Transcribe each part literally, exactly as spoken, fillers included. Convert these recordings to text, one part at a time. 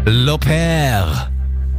L'Opère.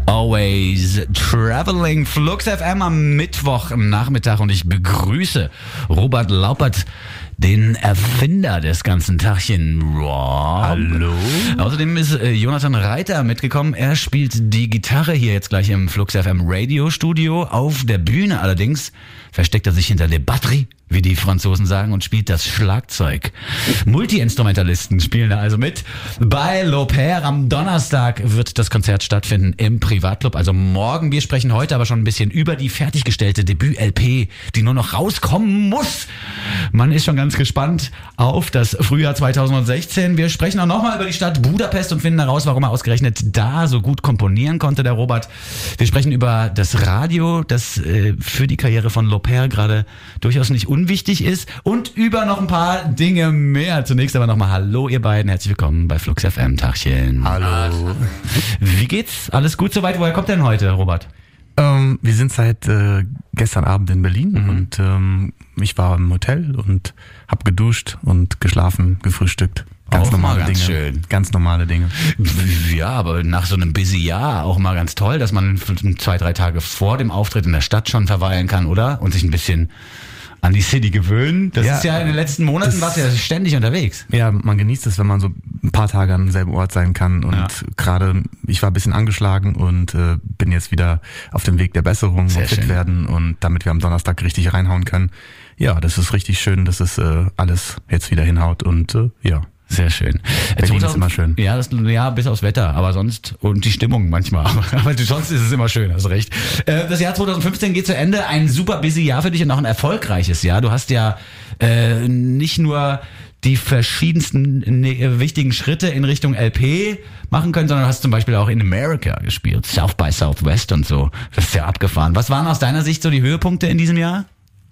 Always Traveling. Flux F M am Mittwochnachmittag und ich begrüße Robert Laupert, den Erfinder des ganzen Tagchen. Rob. Hallo. Außerdem ist äh, Jonathan Reiter mitgekommen. Er spielt die Gitarre hier jetzt gleich im Flux F M Radiostudio. Auf der Bühne allerdings versteckt er sich hinter der Batterie, wie die Franzosen sagen, und spielt das Schlagzeug. Multi-Instrumentalisten spielen da also mit. Bei L'Opère am Donnerstag wird das Konzert stattfinden im Privatclub, also morgen. Wir sprechen heute aber schon ein bisschen über die fertiggestellte Debüt-L P, die nur noch rauskommen muss. Man ist schon ganz gespannt auf das Frühjahr zweitausendsechzehn. Wir sprechen auch nochmal über die Stadt Budapest und finden heraus, warum er ausgerechnet da so gut komponieren konnte, der Robert. Wir sprechen über das Radio, das äh, für die Karriere von L'Opère gerade durchaus nicht unwichtig ist, und über noch ein paar Dinge mehr. Zunächst aber nochmal hallo ihr beiden, herzlich willkommen bei Flux F M. Tagchen. Hallo. Wie geht's? Alles gut soweit? Woher kommt denn heute, Robert? Ähm, wir sind seit äh, gestern Abend in Berlin mhm. und ähm, ich war im Hotel und hab geduscht und geschlafen, gefrühstückt. Ganz auch normale mal ganz Dinge. Schön. Ganz normale Dinge. Ja, aber nach so einem busy Jahr auch mal ganz toll, dass man zwei, drei Tage vor dem Auftritt in der Stadt schon verweilen kann, oder? Und sich ein bisschen an die City gewöhnen. Das ja, ist ja in den letzten Monaten, warst du ja ständig unterwegs. Ja, man genießt es, wenn man so ein paar Tage an demselben Ort sein kann. Und ja. gerade, ich war ein bisschen angeschlagen und äh, bin jetzt wieder auf dem Weg der Besserung und fit werden. Und damit wir am Donnerstag richtig reinhauen können. Ja, das ist richtig schön, dass es äh, alles jetzt wieder hinhaut und äh, ja. Sehr schön. Berlin ist immer schön. Ja, das, ja, bis aufs Wetter, aber sonst, und die Stimmung manchmal, aber sonst ist es immer schön, hast recht. Das Jahr zweitausendfünfzehn geht zu Ende, ein super busy Jahr für dich und auch ein erfolgreiches Jahr. Du hast ja äh, nicht nur die verschiedensten ne, wichtigen Schritte in Richtung L P machen können, sondern hast zum Beispiel auch in America gespielt, South by Southwest und so. Das ist ja abgefahren. Was waren aus deiner Sicht so die Höhepunkte in diesem Jahr?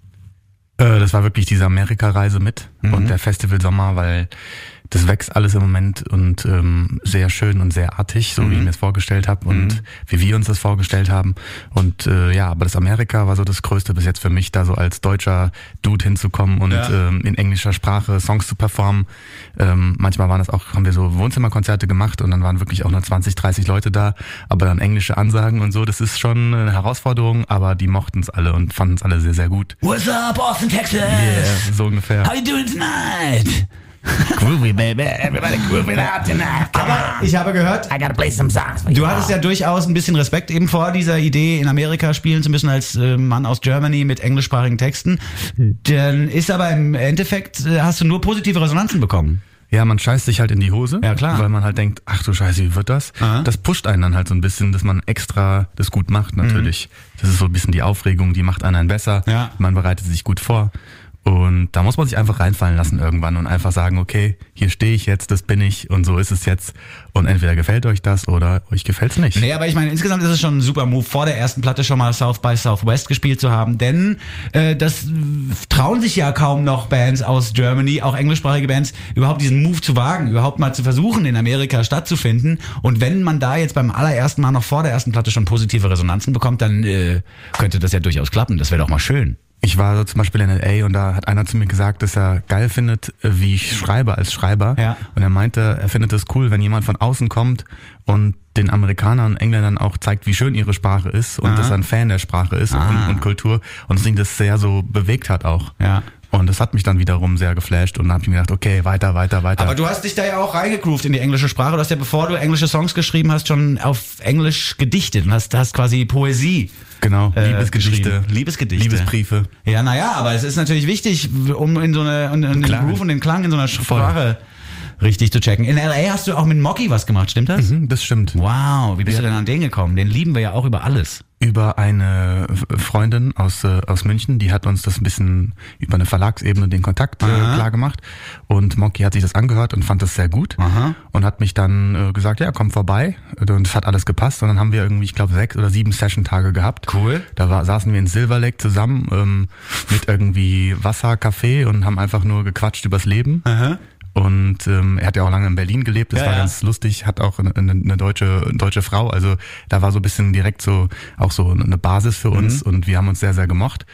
Äh, das war wirklich diese Amerika-Reise mit mhm. und der Festivalsommer, weil das wächst alles im Moment und ähm, sehr schön und sehr artig, so mhm. wie ich mir es vorgestellt habe und mhm. wie wir uns das vorgestellt haben. Und äh, ja, aber das Amerika war so das Größte bis jetzt für mich, da so als deutscher Dude hinzukommen und ja. ähm, in englischer Sprache Songs zu performen. Ähm, manchmal waren das auch, haben wir so Wohnzimmerkonzerte gemacht und dann waren wirklich auch nur zwanzig, dreißig Leute da, aber dann englische Ansagen und so, das ist schon eine Herausforderung, aber die mochten es alle und fanden es alle sehr, sehr gut. What's up, Austin, Texas? Yeah, so ungefähr. How you doing tonight? Groovy, baby. Everybody groovy out tonight. Aber ich habe gehört, I gotta play some songs. Du hattest ja durchaus ein bisschen Respekt eben vor dieser Idee, in Amerika spielen zu müssen als äh, Mann aus Germany mit englischsprachigen Texten. Dann ist aber im Endeffekt, äh, hast du nur positive Resonanzen bekommen. Ja, man scheißt sich halt in die Hose, ja, klar. weil man halt denkt, ach du Scheiße, wie wird das? Aha. Das pusht einen dann halt so ein bisschen, dass man extra das gut macht natürlich. Mhm. Das ist so ein bisschen die Aufregung, die macht einen besser. Ja. Man bereitet sich gut vor. Und da muss man sich einfach reinfallen lassen irgendwann und einfach sagen, okay, hier stehe ich jetzt, das bin ich und so ist es jetzt. Und entweder gefällt euch das oder euch gefällt's nicht. Nee, aber ich meine, insgesamt ist es schon ein super Move, vor der ersten Platte schon mal South by Southwest gespielt zu haben. Denn äh, das trauen sich ja kaum noch Bands aus Germany, auch englischsprachige Bands, überhaupt diesen Move zu wagen, überhaupt mal zu versuchen, in Amerika stattzufinden. Und wenn man da jetzt beim allerersten Mal noch vor der ersten Platte schon positive Resonanzen bekommt, dann äh, könnte das ja durchaus klappen. Das wäre doch mal schön. Ich war so zum Beispiel in L A und da hat einer zu mir gesagt, dass er geil findet, wie ich schreibe als Schreiber. Ja. Und er meinte, er findet es cool, wenn jemand von außen kommt und den Amerikanern und Engländern auch zeigt, wie schön ihre Sprache ist und Aha. dass er ein Fan der Sprache ist und, und Kultur und dass ihn das sehr so bewegt hat auch. Ja. Und das hat mich dann wiederum sehr geflasht und dann habe ich mir gedacht, okay, weiter, weiter, weiter. Aber du hast dich da ja auch reingegroovt in die englische Sprache. Du hast ja, bevor du englische Songs geschrieben hast, schon auf Englisch gedichtet und hast, hast quasi Poesie. Genau, äh, Liebesgedichte. Liebesgedichte. Liebesbriefe. Ja, naja, aber es ist natürlich wichtig, um in so eine, in, in den Groove und den Klang in so einer Sprache Voll. richtig zu checken. In L A hast du auch mit Mocky was gemacht, stimmt das? Mhm, das stimmt. Wow, wie bist ja. du denn an den gekommen? Den lieben wir ja auch über alles. Über eine Freundin aus äh, aus München, die hat uns das ein bisschen über eine Verlagsebene den Kontakt äh, klar gemacht und Mocky hat sich das angehört und fand das sehr gut Aha. und hat mich dann äh, gesagt, ja, komm vorbei und es hat alles gepasst und dann haben wir irgendwie, ich glaube, sechs oder sieben Session-Tage gehabt. Cool. Da war, saßen wir in Silver Lake zusammen ähm, mit irgendwie Wasser, Kaffee und haben einfach nur gequatscht übers Leben. Aha. Und ähm, er hat ja auch lange in Berlin gelebt, das ja, war ja. ganz lustig, hat auch eine, eine deutsche deutsche Frau, also da war so ein bisschen direkt so auch so eine Basis für uns mhm. und wir haben uns sehr, sehr gemocht.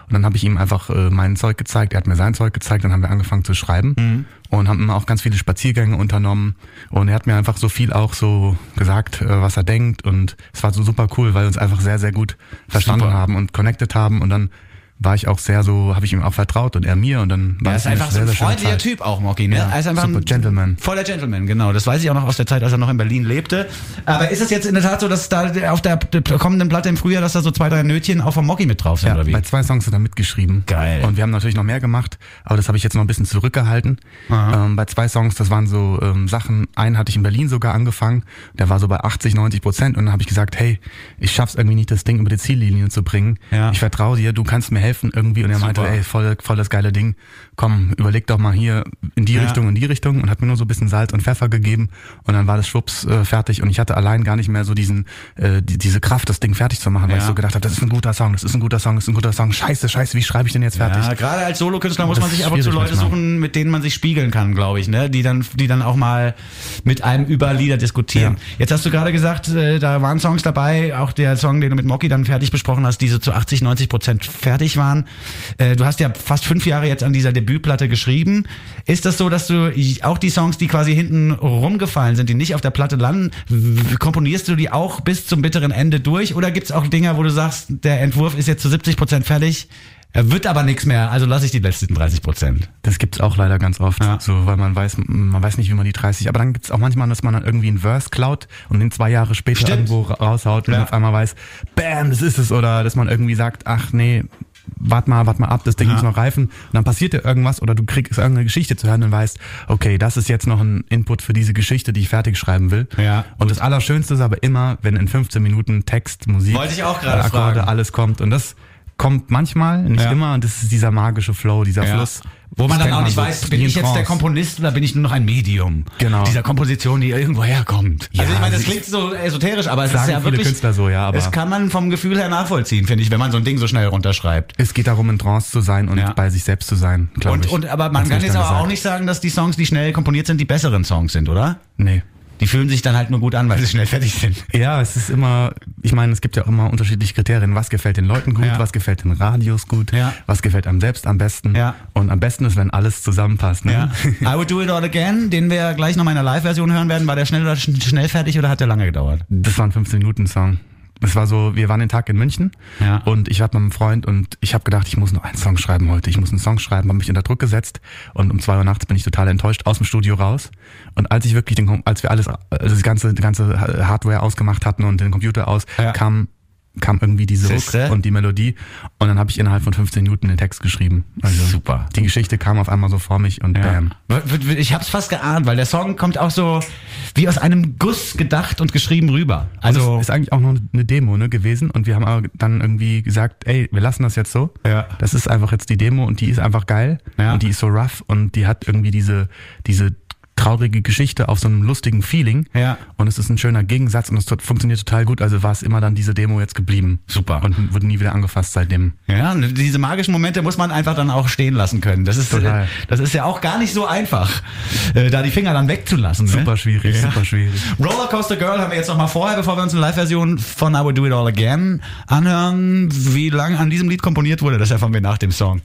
Und dann habe ich ihm einfach äh, mein Zeug gezeigt, er hat mir sein Zeug gezeigt, dann haben wir angefangen zu schreiben mhm. und haben auch ganz viele Spaziergänge unternommen und er hat mir einfach so viel auch so gesagt, äh, was er denkt und es war so super cool, weil wir uns einfach sehr, sehr gut verstanden super. haben und connected haben und dann war ich auch sehr so, habe ich ihm auch vertraut und er mir und dann war er es ist einfach sehr, so ein sehr freundlicher Typ auch, Mocky, ne? Ja, er ist einfach super ein Gentleman. Voller Gentleman, genau. Das weiß ich auch noch aus der Zeit, als er noch in Berlin lebte. Aber ist es jetzt in der Tat so, dass da auf der kommenden Platte im Frühjahr, dass da so zwei, drei Nötchen auch vom Mocky mit drauf sind, ja, oder wie? Bei zwei Songs hat er mitgeschrieben. Geil. Und wir haben natürlich noch mehr gemacht, aber das habe ich jetzt noch ein bisschen zurückgehalten. Ähm, bei zwei Songs, das waren so ähm, Sachen, einen hatte ich in Berlin sogar angefangen, der war so bei achtzig, neunzig Prozent und dann habe ich gesagt, hey, ich schaff's irgendwie nicht, das Ding über die Ziellinie zu bringen. Ja. Ich vertraue dir, du kannst mir helfen irgendwie. Und er Super. meinte, ey, voll, voll das geile Ding, komm, überleg doch mal hier in die ja. Richtung, in die Richtung und hat mir nur so ein bisschen Salz und Pfeffer gegeben und dann war das schwupps äh, fertig und ich hatte allein gar nicht mehr so diesen äh, die, diese Kraft, das Ding fertig zu machen, weil ja. ich so gedacht habe, das ist ein guter Song, das ist ein guter Song, das ist ein guter Song, scheiße, scheiße, wie schreibe ich denn jetzt fertig? Ja, gerade als Solokünstler muss man sich ab und zu Leute manchmal. suchen, mit denen man sich spiegeln kann, glaube ich, ne, die dann die dann auch mal mit einem über Lieder diskutieren. Ja. Jetzt hast du gerade gesagt, äh, da waren Songs dabei, auch der Song, den du mit Mocky dann fertig besprochen hast, die so zu achtzig, neunzig Prozent fertig waren. Äh, du hast ja fast fünf Jahre jetzt an dieser Debütplatte geschrieben. Ist das so, dass du auch die Songs, die quasi hinten rumgefallen sind, die nicht auf der Platte landen, komponierst du die auch bis zum bitteren Ende durch? Oder gibt's auch Dinger, wo du sagst, der Entwurf ist jetzt zu siebzig Prozent fertig, er wird aber nichts mehr, also lasse ich die letzten dreißig Prozent. Das gibt's auch leider ganz oft, ja. so, weil man weiß, man weiß nicht, wie man die dreißig, aber dann gibt's auch manchmal, dass man dann irgendwie einen Verse klaut und den zwei Jahre später Stimmt. irgendwo raushaut und ja. auf einmal weiß, bam, das ist es, oder dass man irgendwie sagt, ach nee, wart mal, wart mal ab, das Ding ja. muss noch reifen und dann passiert dir irgendwas oder du kriegst irgendeine Geschichte zu hören und weißt, okay, das ist jetzt noch ein Input für diese Geschichte, die ich fertig schreiben will. Ja. Und das Allerschönste ist aber immer, wenn in fünfzehn Minuten Text, Musik, Wollte ich auch gerade Akkorde, fragen. alles kommt und das kommt manchmal, nicht ja. immer und das ist dieser magische Flow, dieser ja. Fluss. Wo man dann auch nicht so weiß, bin ich jetzt der Komponist oder bin ich nur noch ein Medium genau. dieser Komposition, die irgendwo herkommt. Ja, also ich meine, das klingt so esoterisch, aber es ist ja viele wirklich, Künstler so, ja, aber das kann man vom Gefühl her nachvollziehen, finde ich, wenn man so ein Ding so schnell runterschreibt. Es geht darum, in Trance zu sein und ja. bei sich selbst zu sein, glaube und, ich. Und, aber man das kann jetzt aber auch nicht sagen, dass die Songs, die schnell komponiert sind, die besseren Songs sind, oder? Nee. Die fühlen sich dann halt nur gut an, weil sie schnell fertig sind. Ja, es ist immer, ich meine, es gibt ja auch immer unterschiedliche Kriterien. Was gefällt den Leuten gut, ja. was gefällt den Radios gut, ja. was gefällt einem selbst am besten. Ja. Und am besten ist, wenn alles zusammenpasst. Ne? Ja. I Would Do It All Again, den wir gleich noch mal in der Live-Version hören werden, war der schnell oder schnell fertig oder hat der lange gedauert? Das war ein fünfzehn Minuten Song. Es war so, wir waren den Tag in München ja. und ich war mit meinem Freund und ich habe gedacht, ich muss noch einen Song schreiben heute. Ich muss einen Song schreiben, habe mich unter Druck gesetzt und um zwei Uhr nachts bin ich total enttäuscht aus dem Studio raus. Und als ich wirklich den, als wir alles, also die ganze, die ganze Hardware ausgemacht hatten und den Computer aus, ja. kam kam irgendwie diese Hook und die Melodie und dann habe ich innerhalb von fünfzehn Minuten den Text geschrieben. Also super. Die Geschichte kam auf einmal so vor mich und ja. bam. Ich habe es fast geahnt, weil der Song kommt auch so wie aus einem Guss gedacht und geschrieben rüber. Also und es ist eigentlich auch noch eine Demo ne, gewesen und wir haben aber dann irgendwie gesagt, ey, wir lassen das jetzt so. Ja. Das ist einfach jetzt die Demo und die ist einfach geil ja. und die ist so rough und die hat irgendwie diese diese traurige Geschichte auf so einem lustigen Feeling. Ja. Und es ist ein schöner Gegensatz und es funktioniert total gut. Also war es immer dann diese Demo jetzt geblieben. Super. Und wurde nie wieder angefasst seitdem. Ja, und diese magischen Momente muss man einfach dann auch stehen lassen können. Das ist, total. Das ist ja auch gar nicht so einfach, äh, da die Finger dann wegzulassen. Super ne? schwierig, ja. super schwierig. Rollercoaster Girl haben wir jetzt noch mal vorher, bevor wir uns eine Live-Version von I Would Do It All Again anhören. Wie lange an diesem Lied komponiert wurde, das erfahren wir nach dem Song.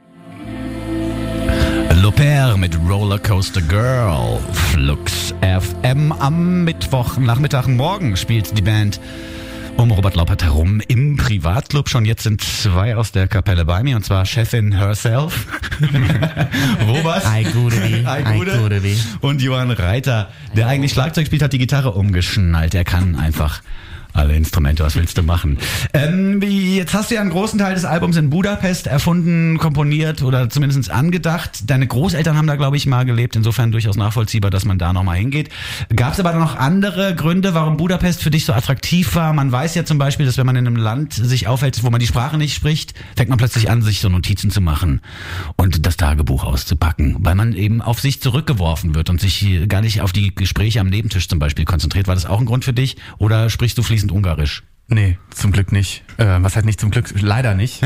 L'Opère mit Rollercoaster Girl. Flux F M am Mittwoch, Nachmittag, morgen spielt die Band um Robert Laupert herum im Privatclub. Schon jetzt sind zwei aus der Kapelle bei mir, und zwar Chefin herself, Robert Hi, gute wie. Hi, gute wie. Und Johann Reiter, der eigentlich Schlagzeug spielt, hat die Gitarre umgeschnallt. Er kann einfach alle Instrumente, was willst du machen? Ähm, wie, jetzt hast du ja einen großen Teil des Albums in Budapest erfunden, komponiert oder zumindest angedacht. Deine Großeltern haben da, glaube ich, mal gelebt. Insofern durchaus nachvollziehbar, dass man da nochmal hingeht. Gab es aber noch andere Gründe, warum Budapest für dich so attraktiv war? Man weiß ja zum Beispiel, dass wenn man in einem Land sich aufhält, wo man die Sprache nicht spricht, fängt man plötzlich an, sich so Notizen zu machen und das Tagebuch auszupacken, weil man eben auf sich zurückgeworfen wird und sich gar nicht auf die Gespräche am Nebentisch zum Beispiel konzentriert. War das auch ein Grund für dich oder sprichst du fließend Ungarisch? Nee, zum Glück nicht. Äh, was halt nicht zum Glück, leider nicht. Ja.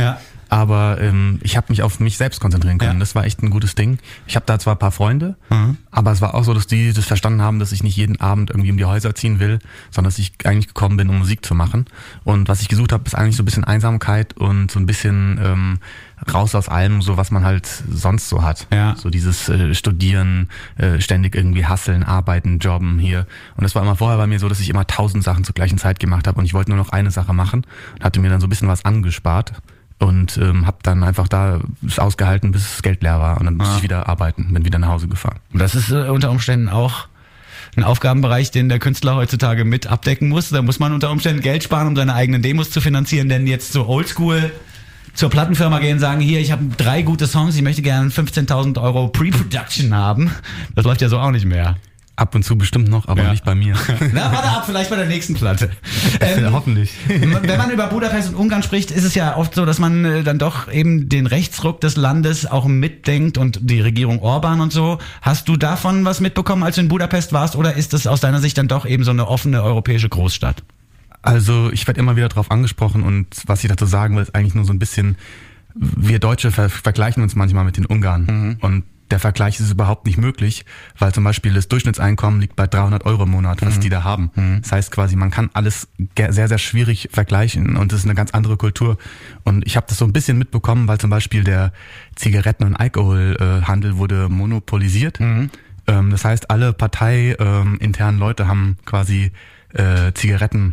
Aber ähm, ich habe mich auf mich selbst konzentrieren können. Ja. Das war echt ein gutes Ding. Ich habe da zwar ein paar Freunde, mhm. aber es war auch so, dass die das verstanden haben, dass ich nicht jeden Abend irgendwie um die Häuser ziehen will, sondern dass ich eigentlich gekommen bin, um Musik zu machen. Und was ich gesucht habe, ist eigentlich so ein bisschen Einsamkeit und so ein bisschen ähm, raus aus allem, so was man halt sonst so hat. Ja. So dieses äh, Studieren, äh, ständig irgendwie hustlen, arbeiten, jobben hier. Und das war immer vorher bei mir so, dass ich immer tausend Sachen zur gleichen Zeit gemacht habe und ich wollte nur noch eine Sache machen und hatte mir dann so ein bisschen was angespart und ähm, habe dann einfach da es ausgehalten, bis das Geld leer war und dann musste ah. ich wieder arbeiten, bin wieder nach Hause gefahren. Und das ist äh, unter Umständen auch ein Aufgabenbereich, den der Künstler heutzutage mit abdecken muss. Da muss man unter Umständen Geld sparen, um seine eigenen Demos zu finanzieren, denn jetzt so oldschool zur Plattenfirma gehen und sagen, hier, ich habe drei gute Songs, ich möchte gerne fünfzehntausend Euro Pre-Production haben. Das läuft ja so auch nicht mehr. Ab und zu bestimmt noch, aber ja. nicht bei mir. Na, warte ab, vielleicht bei der nächsten Platte. Ähm, Hoffentlich. Wenn man über Budapest und Ungarn spricht, ist es ja oft so, dass man äh, dann doch eben den Rechtsruck des Landes auch mitdenkt und die Regierung Orban und so. Hast du davon was mitbekommen, als du in Budapest warst, oder ist es aus deiner Sicht dann doch eben so eine offene europäische Großstadt? Also ich werde immer wieder drauf angesprochen und was ich dazu sagen will, ist eigentlich nur so ein bisschen, wir Deutsche ver- vergleichen uns manchmal mit den Ungarn mhm. und der Vergleich ist überhaupt nicht möglich, weil zum Beispiel das Durchschnittseinkommen liegt bei dreihundert Euro im Monat, was mhm. die da haben. Mhm. Das heißt quasi, man kann alles ge- sehr, sehr schwierig vergleichen und es ist eine ganz andere Kultur. Und ich habe das so ein bisschen mitbekommen, weil zum Beispiel der Zigaretten- und Alkoholhandel äh, wurde monopolisiert. Mhm. Ähm, das heißt, alle parteiinternen Leute haben quasi äh, Zigaretten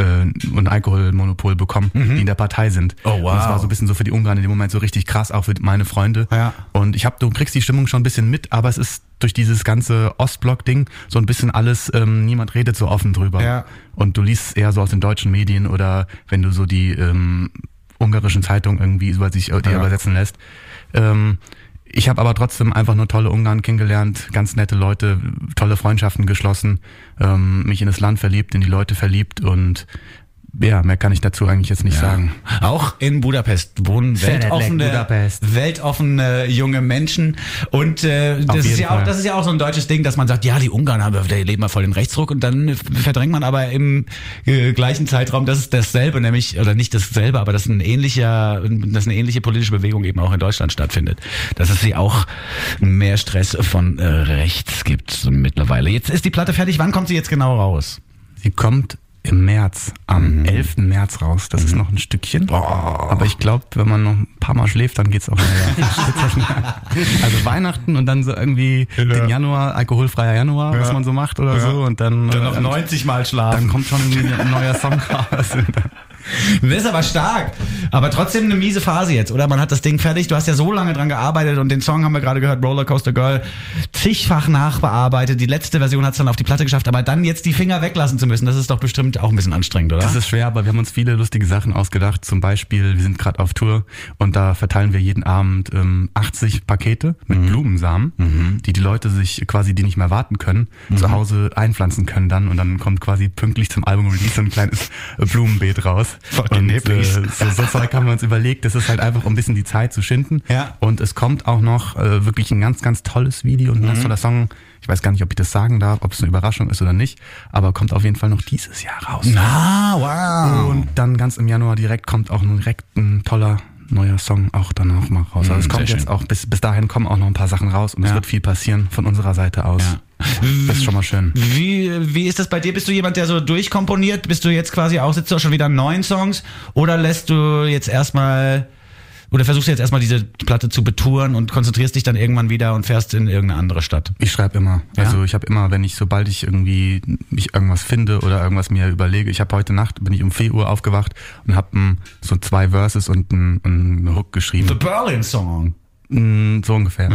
und Alkoholmonopol bekommen, mhm. die in der Partei sind. Oh, wow. Und das war so ein bisschen so für die Ungarn in dem Moment so richtig krass, auch für meine Freunde. Ja. Und ich hab, du kriegst die Stimmung schon ein bisschen mit, aber es ist durch dieses ganze Ostblock-Ding so ein bisschen alles, ähm, niemand redet so offen drüber. Ja. Und du liest eher so aus den deutschen Medien oder wenn du so die ähm, ungarischen Zeitungen irgendwie über sich äh, ja. übersetzen lässt. Ähm, Ich habe aber trotzdem einfach nur tolle Ungarn kennengelernt, ganz nette Leute, tolle Freundschaften geschlossen, ähm, mich in das Land verliebt, in die Leute verliebt und ja, mehr kann ich dazu eigentlich jetzt nicht ja. sagen. Auch in Budapest wohnen weltoffene, Budapest. weltoffene junge Menschen und äh, das ist ja auch, das ist ja auch so ein deutsches Ding, dass man sagt, ja, die Ungarn haben, die leben ja voll den Rechtsruck und dann verdrängt man aber im äh, gleichen Zeitraum, das ist dasselbe, nämlich oder nicht dasselbe, aber dass ein ähnlicher, dass eine ähnliche politische Bewegung eben auch in Deutschland stattfindet, dass es hier auch mehr Stress von äh, rechts gibt so mittlerweile. Jetzt ist die Platte fertig. Wann kommt sie jetzt genau raus? Sie kommt im März, am mhm. elften März raus. Das mhm. ist noch ein Stückchen. Oh. Aber ich glaube, wenn man noch ein paar Mal schläft, dann geht's auch schneller. Also Weihnachten und dann so irgendwie ja. den Januar, alkoholfreier Januar, ja. was man so macht oder ja. so. Und dann, dann noch neunzig Mal schlafen. Dann kommt schon irgendwie ein neuer Song raus. Das ist aber stark. Aber trotzdem eine miese Phase jetzt, oder? Man hat das Ding fertig. Du hast ja so lange dran gearbeitet und den Song haben wir gerade gehört, Rollercoaster Girl, zigfach nachbearbeitet. Die letzte Version hat es dann auf die Platte geschafft. Aber dann jetzt die Finger weglassen zu müssen, das ist doch bestimmt auch ein bisschen anstrengend, oder? Das ist schwer, aber wir haben uns viele lustige Sachen ausgedacht. Zum Beispiel, wir sind gerade auf Tour und da verteilen wir jeden Abend ähm, achtzig Pakete mit mhm. Blumensamen, mhm. die die Leute sich quasi, die nicht mehr warten können, mhm. zu Hause einpflanzen können dann. Und dann kommt quasi pünktlich zum Album-Release so ein kleines Blumenbeet raus. Und äh, so, so Zeug haben wir uns überlegt, das ist halt einfach, um ein bisschen die Zeit zu schinden. Ja. Und es kommt auch noch äh, wirklich ein ganz, ganz tolles Video und ein mhm. ganz toller Song. Ich weiß gar nicht, ob ich das sagen darf, ob es eine Überraschung ist oder nicht, aber kommt auf jeden Fall noch dieses Jahr raus. Na, wow. Und dann ganz im Januar direkt kommt auch direkt ein toller neuer Song auch danach mal raus. Also es kommt jetzt auch, bis, bis dahin kommen auch noch ein paar Sachen raus und ja. es wird viel passieren von unserer Seite aus. Ja. Das ist schon mal schön. Wie, wie ist das bei dir? Bist du jemand, der so durchkomponiert? Bist du jetzt quasi auch, sitzt du auch schon wieder an neuen Songs? Oder lässt du jetzt erstmal, oder versuchst du jetzt erstmal diese Platte zu betouren und konzentrierst dich dann irgendwann wieder und fährst in irgendeine andere Stadt? Ich schreibe immer. Ja? Also ich habe immer, wenn ich, sobald ich irgendwie mich irgendwas finde oder irgendwas mir überlege, ich habe heute Nacht, bin ich um vier Uhr aufgewacht und habe so zwei Verses und einen, einen Hook geschrieben. The Berlin Song. So ungefähr.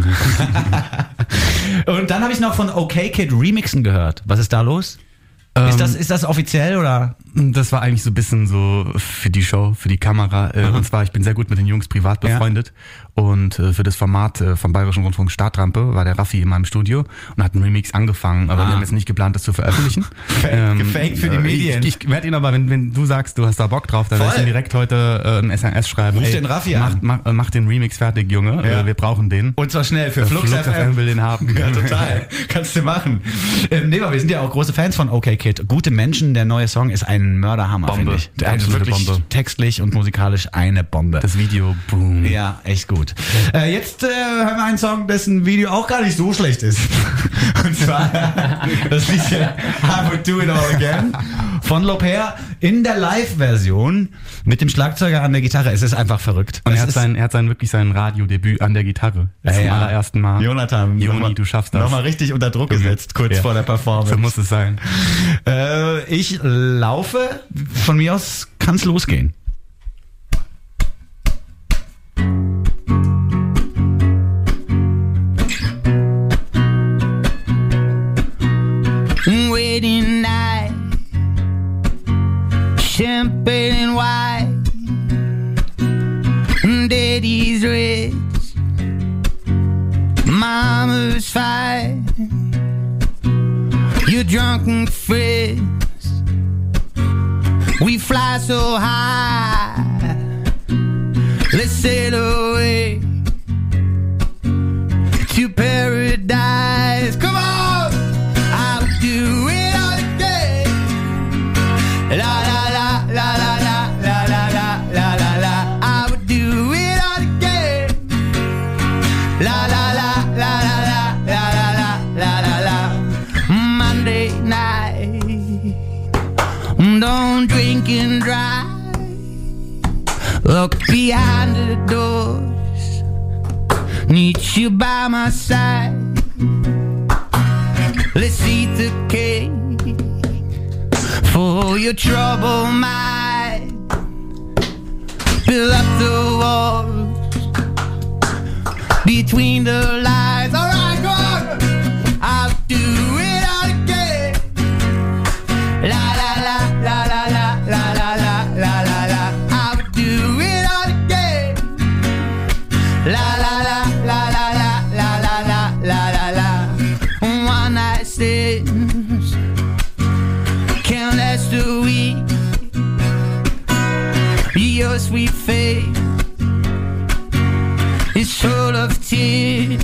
Und dann habe ich noch von Okay Kid Remixen gehört. Was ist da los? Ähm, ist das, ist das offiziell oder? Das war eigentlich so ein bisschen so für die Show, für die Kamera. Äh, und zwar, ich bin sehr gut mit den Jungs privat befreundet. Ja. Und äh, für das Format äh, vom Bayerischen Rundfunk Startrampe war der Raffi in meinem Studio und hat einen Remix angefangen. Aber ah. wir haben jetzt nicht geplant, das zu veröffentlichen. ähm, Gefaked für die Medien. Ich, ich werde ihn aber, wenn, wenn du sagst, du hast da Bock drauf, dann werde ich ihm direkt heute äh, ein S M S schreiben. Ruf ey, den Raffi mach, an. Mach, mach den Remix fertig, Junge. Ja. Äh, wir brauchen den. Und zwar schnell für Flux F M. will den haben. Ja, total. Kannst du machen. Ähm, nee, aber wir sind ja auch große Fans von Okay Kid. Gute Menschen, der neue Song ist ein ein Mörderhammer, finde ich. Der ist wirklich Bombe. Textlich und musikalisch eine Bombe. Das Video, boom. Ja, echt gut. Äh, jetzt äh, hören wir einen Song, dessen Video auch gar nicht so schlecht ist. Und zwar das Lied I Would Do It All Again von Lopez in der Live-Version mit dem Schlagzeuger an der Gitarre. Es ist einfach verrückt. Und er hat, sein, er hat sein wirklich sein Radiodebüt an der Gitarre. Ja, zum ja. allerersten Mal. Jonathan, Joni, nochmal, du schaffst das. Nochmal richtig unter Druck gesetzt, kurz ja. vor der Performance. So muss es sein. Äh, ich laufe. Von mir aus kann's losgehen. Waiting night, champagne and wine, daddy's rich, mama's fine, you're drunken friends, we fly so high, let's sail away to paradise, come on! Do it all again. La la la la la la la la la la la. I would do it all again. La la la la la la la la la la. Monday night, don't drink and drive. Look behind the doors. Need you by my side. Let's eat the cake for your troubled mind. Build up the walls between the lines. All right, go on. I'll do it all again. La la la la la la la la la la la la. I'll do it all again. La la la la la la la la la la la. One night stands can't last a week. Your sweet face is full of tears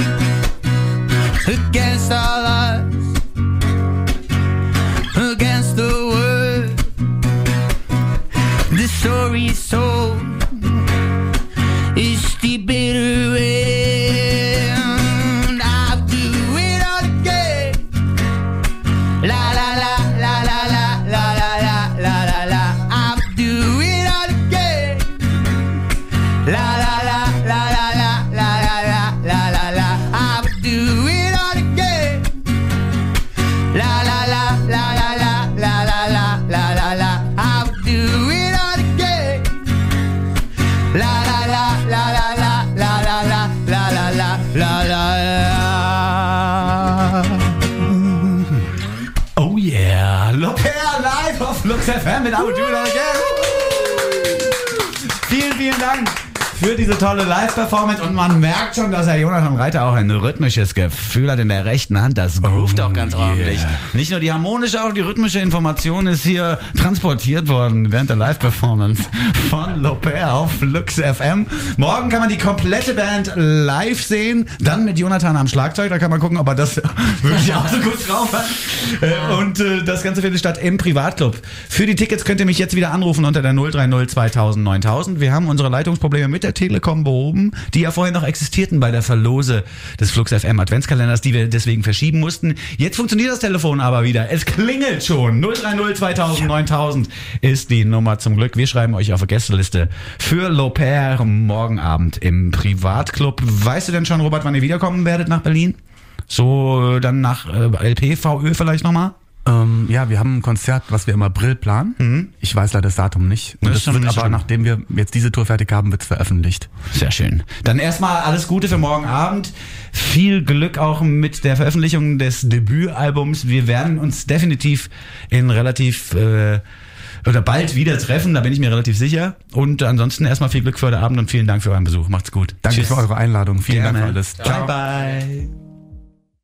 against all odds, against the world. The story's told is the bitter end. I'll do it all again. La la la la la la la la la la la. I'll do it all again. La la la la la la la la la la la. I'll do it all again. La la la la la la la la la la la la. I'll do it all again. La la la la la la la la la la la la la la. Oh yeah, Lopez live auf Flux F M mit I Would Do It All Again. Vielen, vielen Dank für diese tolle Live-Performance und man merkt schon, dass Herr Jonathan Reiter auch ein rhythmisches Gefühl hat in der rechten Hand. Das groovt Oh, auch ganz yeah. ordentlich. Nicht nur die harmonische, auch die rhythmische Information ist hier transportiert worden während der Live-Performance von Lopez auf Flux F M. Morgen kann man die komplette Band live sehen, dann mit Jonathan am Schlagzeug. Da kann man gucken, ob er das wirklich auch so gut drauf hat. Äh, Und äh, das Ganze findet statt im Privatclub. Für die Tickets könnt ihr mich jetzt wieder anrufen unter der null drei null zweitausend neuntausend. Wir haben unsere Leitungsprobleme mit der Telekom behoben, die ja vorher noch existierten bei der Verlose des Flux F M Adventskalenders, die wir deswegen verschieben mussten. Jetzt funktioniert das Telefon aber wieder. Es klingelt schon. null drei null zweitausend neuntausend ist die Nummer zum Glück. Wir schreiben euch auf der Gästeliste für Lopez morgen Abend im Privatclub. Weißt du denn schon, Robert, wann ihr wiederkommen werdet nach Berlin? So dann nach äh, L P, V Ö vielleicht nochmal? Ähm, ja, wir haben ein Konzert, was wir im April planen. Mhm. Ich weiß leider das Datum nicht. Und Das das, ist schon wird nicht aber, schlimm. nachdem wir jetzt diese Tour fertig haben, wird es veröffentlicht. Sehr schön. Dann erstmal alles Gute für morgen Abend. Viel Glück auch mit der Veröffentlichung des Debütalbums. Wir werden uns definitiv in relativ äh, oder bald wieder treffen, da bin ich mir relativ sicher. Und ansonsten erstmal viel Glück für heute Abend und vielen Dank für euren Besuch. Macht's gut. Danke Tschüss. für eure Einladung. Vielen Gerne. Dank für alles. Bye bye.